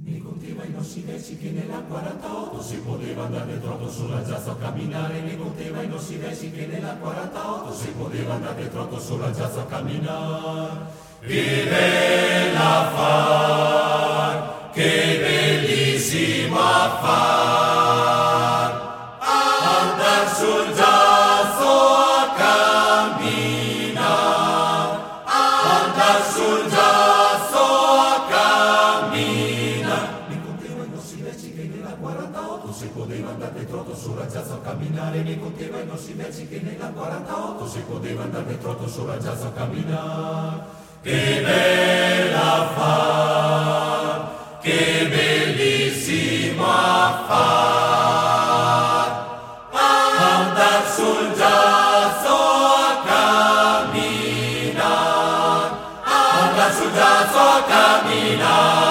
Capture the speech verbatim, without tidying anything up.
Mi conteva i nostri versi che nella quarantotto si poteva andare trotto sulla giazza a camminare. Mi conteva i nostri versi che nella quarantotto si poteva andare trotto sulla giazza a camminare. Che bella affar, che bellissimo affar, andar sul giazzo a camminare, andar sul giazzo a camminare. Mi conteva i nostri versi che nella quarantotto si poteva andare trotto sulla giazza a camminare. Mi conteva i nostri versi che nella quarantotto si poteva andare trotto sulla giazza a camminare. Che bella affar, che bellissimo affar, andar sul giazzo a camminare, andar sul giazzo a camminare.